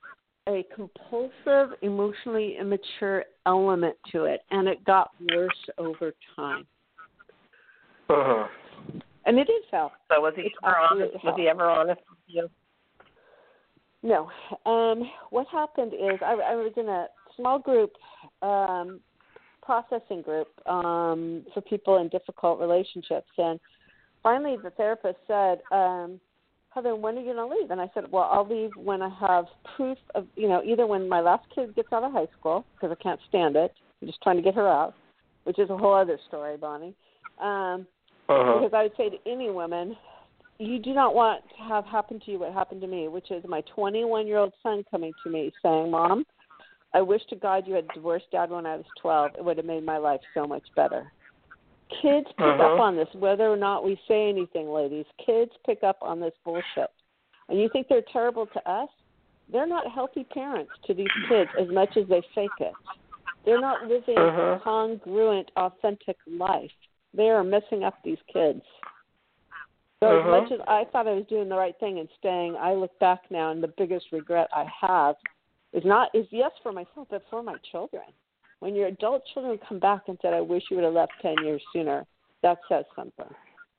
a compulsive, emotionally immature element to it, and it got worse over time. Uh-huh. And it is hell. So was he It's ever absolute honest? Was hell. he ever honest with you? No. Um, what happened is I, I was in a small group, um, processing group um, for people in difficult relationships. And finally the therapist said, um, Heather, when are you going to leave? And I said, well, I'll leave when I have proof of, you know, either when my last kid gets out of high school, because I can't stand it. I'm just trying to get her out, which is a whole other story, Bonnie. Um, Uh-huh. Because I would say to any woman, you do not want to have happen to you what happened to me, which is my twenty-one-year-old son coming to me saying, Mom, I wish to God you had divorced Dad when I was twelve. It would have made my life so much better. Kids pick Uh-huh. up on this, whether or not we say anything, ladies. Kids pick up on this bullshit. And you think they're terrible to us? They're not healthy parents to these kids as much as they fake it. They're not living Uh-huh. a congruent, authentic life. They are messing up these kids. So Uh-huh. as much as I thought I was doing the right thing and staying, I look back now and the biggest regret I have is not is yes for myself, but for my children. When your adult children come back and said, I wish you would have left ten years sooner, that says something.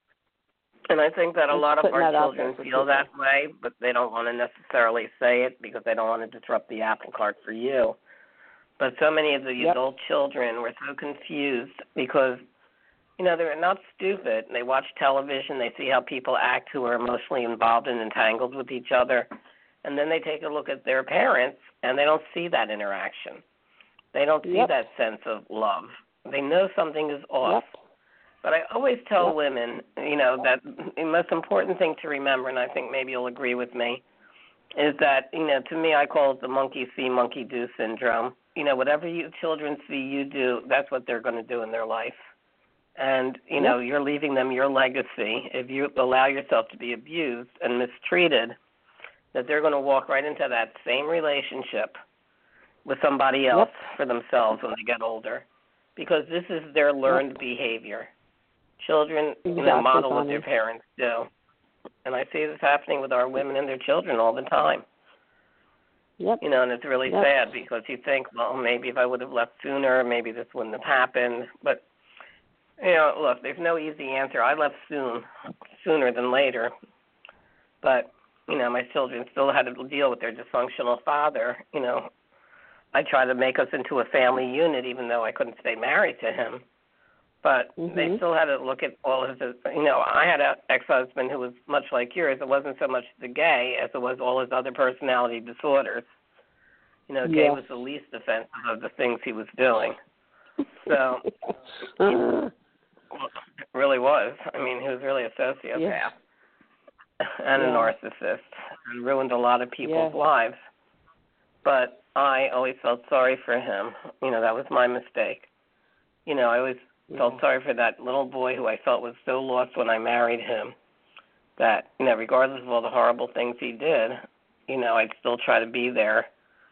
And I think that a Just lot of putting our that out children there for feel people. that way, but they don't want to necessarily say it because they don't want to disrupt the apple cart for you. But so many of the Yep. adult children were so confused because, you know, they're not stupid. They watch television. They see how people act who are emotionally involved and entangled with each other. And then they take a look at their parents, and they don't see that interaction. They don't see Yep. that sense of love. They know something is off. Yep. But I always tell Yep. women, you know, that the most important thing to remember, and I think maybe you'll agree with me, is that, you know, to me I call it the monkey see, monkey do syndrome. You know, whatever you children see you do, that's what they're going to do in their life. And, you know, Yep. you're leaving them your legacy. If you allow yourself to be abused and mistreated, that they're going to walk right into that same relationship with somebody else Yep. for themselves when they get older, because this is their learned behavior. Children, you know, Exactly, model what Bonnie. their parents do. And I see this happening with our women and their children all the time. Yep. You know, and it's really Yep. sad because you think, well, maybe if I would have left sooner, maybe this wouldn't have happened. But, you know, look, there's no easy answer. I left soon, sooner than later. But, you know, my children still had to deal with their dysfunctional father. You know, I tried to make us into a family unit even though I couldn't stay married to him. But Mhm. they still had to look at all of his, you know, I had an ex-husband who was much like yours. It wasn't so much the gay as it was all his other personality disorders. You know, gay Yes. was the least offensive of the things he was doing. So, Uh, it really was. I mean, he was really a sociopath Yeah. and a Yeah. narcissist and ruined a lot of people's Yeah. lives. But I always felt sorry for him. You know, that was my mistake. You know, I always felt Yeah. sorry for that little boy who I felt was so lost when I married him that, you know, regardless of all the horrible things he did, you know, I'd still try to be there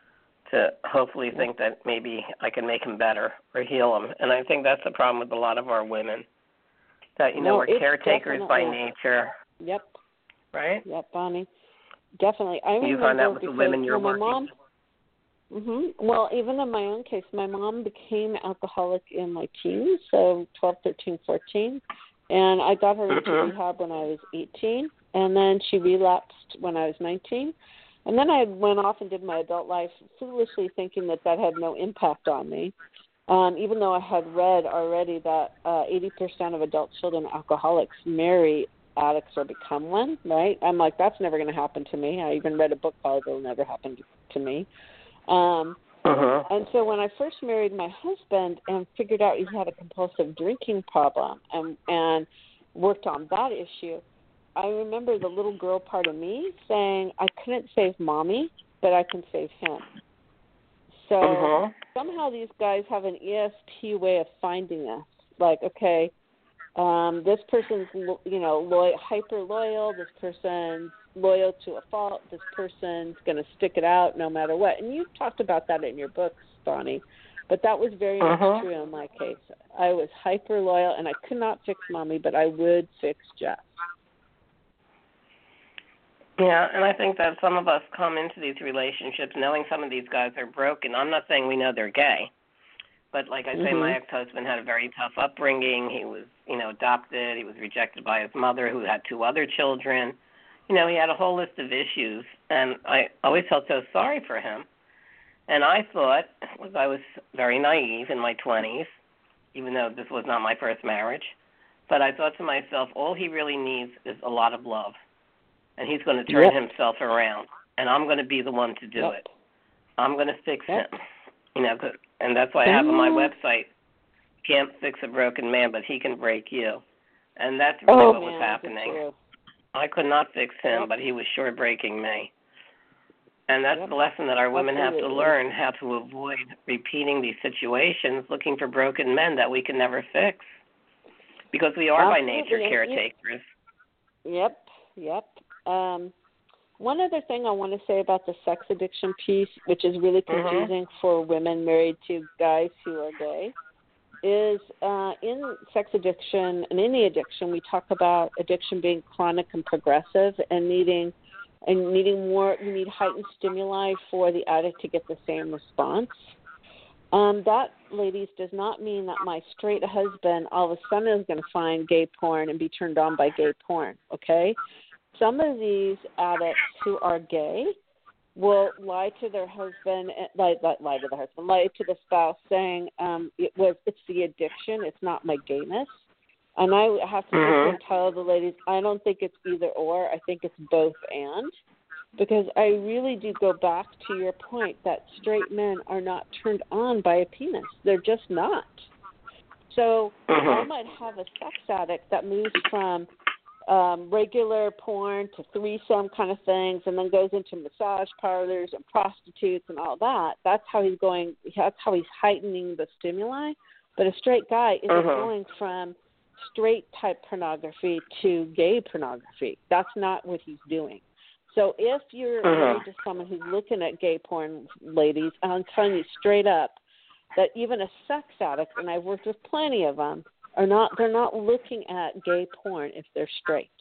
to hopefully think that maybe I can make him better or heal him. And I think that's the problem with a lot of our women, that, you know, No, we're it's caretakers by definitely- nature, Yep. right? Yep, Bonnie. Definitely. I You remember find that with the because women you're when my working mom. Mhm. Well, even in my own case, my mom became alcoholic in my teens, so twelve, thirteen, fourteen, and I got her into Mhm. rehab when I was eighteen, and then she relapsed when I was nineteen. And then I went off and did my adult life, foolishly thinking that that had no impact on me, um, even though I had read already that uh, eighty percent of adult children alcoholics marry addicts or become one, right? I'm like, that's never going to happen to me. I even read a book called It'll Never Happen to Me. Um, Mhm. and so when I first married my husband and figured out he had a compulsive drinking problem and, and worked on that issue, I remember the little girl part of me saying, I couldn't save mommy, but I can save him. So Mhm. somehow these guys have an E S P way of finding us. Like, okay, um, this person's, lo- you know, loyal, hyper loyal. This person's loyal to a fault. This person's going to stick it out no matter what. And you've talked about that in your books, Bonnie. But that was very Mhm. much true in my case. I was hyper loyal, and I could not fix mommy, but I would fix Jeff. Yeah, and I think that some of us come into these relationships knowing some of these guys are broken. I'm not saying we know they're gay, but like I say, Mhm. my ex-husband had a very tough upbringing. He was, you know, adopted. He was rejected by his mother, who had two other children. You know, he had a whole list of issues, and I always felt so sorry for him. And I thought, was I was very naive in my twenties, even though this was not my first marriage, but I thought to myself, all he really needs is a lot of love. And he's going to turn Yep. himself around, and I'm going to be the one to do Yep. it. I'm going to fix Yep. him, you know. 'Cause, and that's why I have on my website, "Can't fix a broken man, but he can break you," and that's really Oh, what man, was is it happening. true? I could not fix him, Yep. but he was sure breaking me. And that's Yep. the lesson that our women have to Absolutely. learn: how to avoid repeating these situations, looking for broken men that we can never fix, because we are by nature Absolutely, and you- caretakers. Yep, yep. Um, one other thing I want to say about the sex addiction piece, which is really Mhm. confusing for women married to guys who are gay, is uh, in sex addiction and any addiction, we talk about addiction being chronic and progressive and needing and needing more. You need heightened stimuli for the addict to get the same response. Um, that, ladies, does not mean that my straight husband all of a sudden is going to find gay porn and be turned on by gay porn, okay? Some of these addicts who are gay will lie to their husband, lie, lie, lie to the husband, lie to the spouse, saying um, it was it's the addiction, it's not my gayness. And I have to Mhm. just tell the ladies, I don't think it's either or. I think it's both and. Because I really do go back to your point that straight men are not turned on by a penis. They're just not. So Mhm. I might have a sex addict that moves from um, regular porn to threesome kind of things and then goes into massage parlors and prostitutes and all that. That's how he's going. That's how he's heightening the stimuli. But a straight guy isn't Mhm. going from straight type pornography to gay pornography. That's not what he's doing. So if you're Mhm. married to someone who's looking at gay porn, ladies, and I'm telling you straight up that even a sex addict, and I've worked with plenty of them, are not they're not looking at gay porn if they're straight.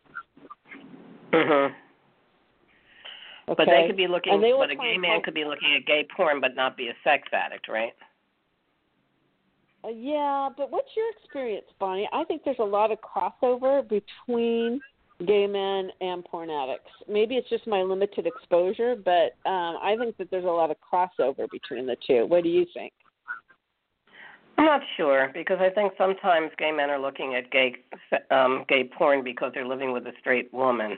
Mhm. Okay? But they could be looking. And they will But a gay find man porn- could be looking at gay porn, but not be a sex addict, right? Uh, yeah, but what's your experience, Bonnie? I think there's a lot of crossover between gay men and porn addicts. Maybe it's just my limited exposure, but um, I think that there's a lot of crossover between the two. What do you think? I'm not sure because I think sometimes gay men are looking at gay um, gay porn because they're living with a straight woman,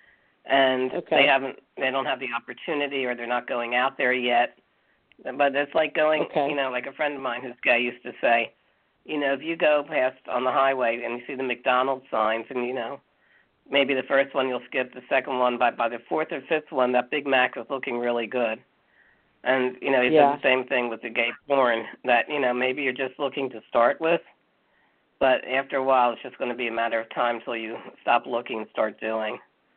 and Okay. they haven't, they don't have the opportunity, or they're not going out there yet. But it's like going, Okay. you know, like a friend of mine who's gay used to say, you know, if you go past on the highway and you see the McDonald's signs, and you know, maybe the first one you'll skip, the second one, but by the fourth or fifth one, that Big Mac is looking really good. And, you know, he Yeah. said the same thing with the gay porn, that, you know, maybe you're just looking to start with, but after a while it's just going to be a matter of time till you stop looking and start doing.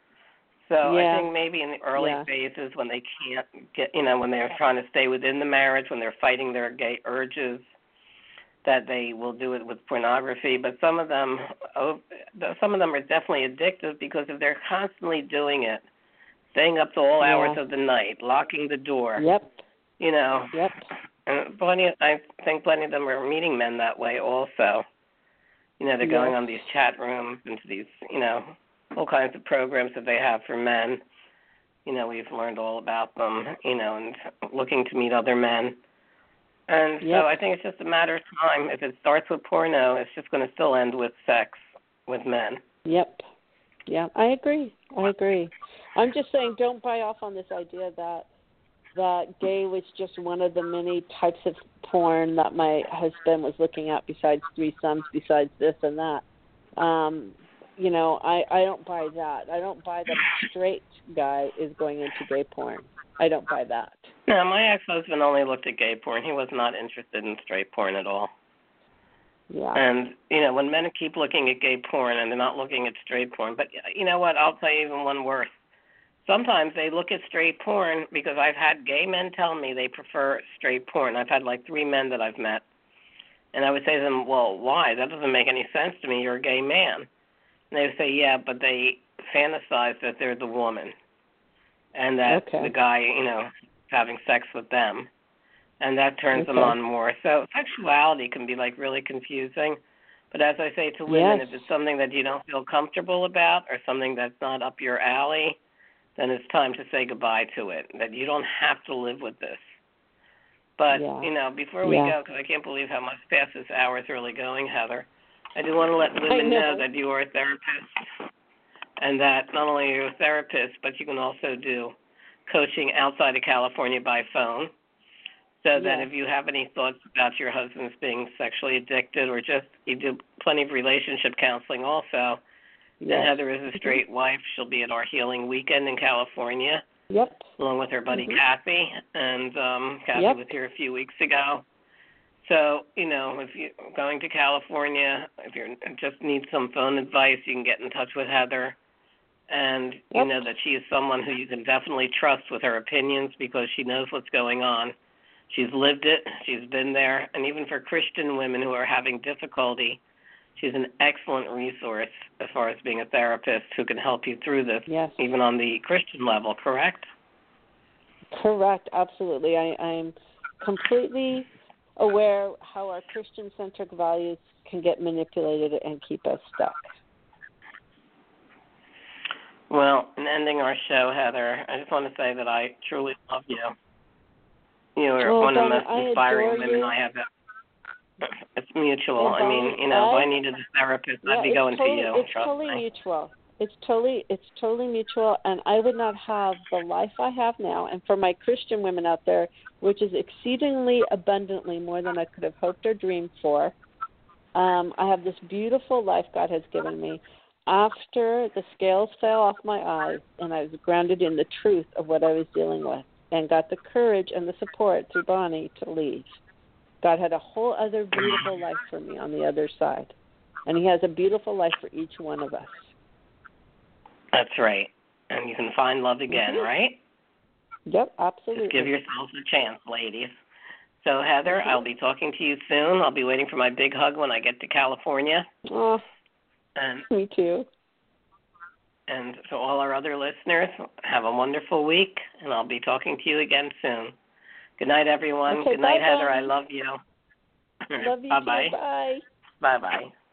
So Yeah. I think maybe in the early Yeah. phases when they can't get, you know, when they're trying to stay within the marriage, when they're fighting their gay urges, that they will do it with pornography. But some of them, oh, some of them are definitely addictive because if they're constantly doing it, staying up to all Yeah. hours of the night, locking the door. Yep. You know. Yep. And plenty, I think plenty of them are meeting men that way also. You know, they're going Yes. on these chat rooms, into these, you know, all kinds of programs that they have for men. You know, we've learned all about them, you know, and looking to meet other men. And Yep. so I think it's just a matter of time. If it starts with porno, it's just going to still end with sex with men. Yep. Yeah, I agree. I agree. I'm just saying, don't buy off on this idea that that gay was just one of the many types of porn that my husband was looking at besides threesomes, besides this and that. Um, you know, I, I don't buy that. I don't buy that a straight guy is going into gay porn. I don't buy that. No, my ex-husband only looked at gay porn. He was not interested in straight porn at all. Yeah. And, you know, when men keep looking at gay porn and they're not looking at straight porn, but you know what, I'll tell you even one worse. Sometimes they look at straight porn because I've had gay men tell me they prefer straight porn. I've had like three men that I've met. And I would say to them, well, why? That doesn't make any sense to me. You're a gay man. And they would say, yeah, but they fantasize that they're the woman and that Okay. the guy, you know, is having sex with them. And that turns them Okay. on more. So sexuality can be like really confusing. But as I say to women, Yes. if it's something that you don't feel comfortable about or something that's not up your alley, then it's time to say goodbye to it, that you don't have to live with this. But, Yeah. you know, before we Yeah. go, because I can't believe how much fast this hour is really going, Heather, I do want to let I women know. know that you are a therapist and that not only are you a therapist, but you can also do coaching outside of California by phone. So that Yes. if you have any thoughts about your husband's being sexually addicted or just you do plenty of relationship counseling also, then Yes. Heather is a straight wife. She'll be at our healing weekend in California, Yep. along with her buddy Mhm. Kathy. And um, Kathy Yep. was here a few weeks ago. So, you know, if you're going to California, if you just need some phone advice, you can get in touch with Heather. And you Yep. know that she is someone who you can definitely trust with her opinions because she knows what's going on. She's lived it. She's been there. And even for Christian women who are having difficulty, she's an excellent resource as far as being a therapist who can help you through this, Yes. even on the Christian level, correct? Correct. Absolutely. I, I'm completely aware how our Christian-centric values can get manipulated and keep us stuck. Well, in ending our show, Heather, I just want to say that I truly love you. You are Well, one of the Donna, most I inspiring adore women you. I have ever. It's mutual. And I mean, Donna, you know, I- if I needed a therapist, Yeah, I'd be it's going totally, to you. It's trust totally me. mutual. It's totally it's totally mutual, and I would not have the life I have now. And for my Christian women out there, which is exceedingly abundantly more than I could have hoped or dreamed for, um, I have this beautiful life God has given me. After the scales fell off my eyes, and I was grounded in the truth of what I was dealing with, and got the courage and the support through Bonnie to leave. God had a whole other beautiful life for me on the other side. And he has a beautiful life for each one of us. That's right. And you can find love again, Mhm. right? Yep, absolutely. Just give yourselves a chance, ladies. So, Heather, Mhm. I'll be talking to you soon. I'll be waiting for my big hug when I get to California. Oh, And me too. and to all our other listeners, have a wonderful week, and I'll be talking to you again soon. Good night, everyone. Okay, Good night, bye, Heather. Bonnie. I love you. Love you Bye-bye. too. Bye. Bye-bye.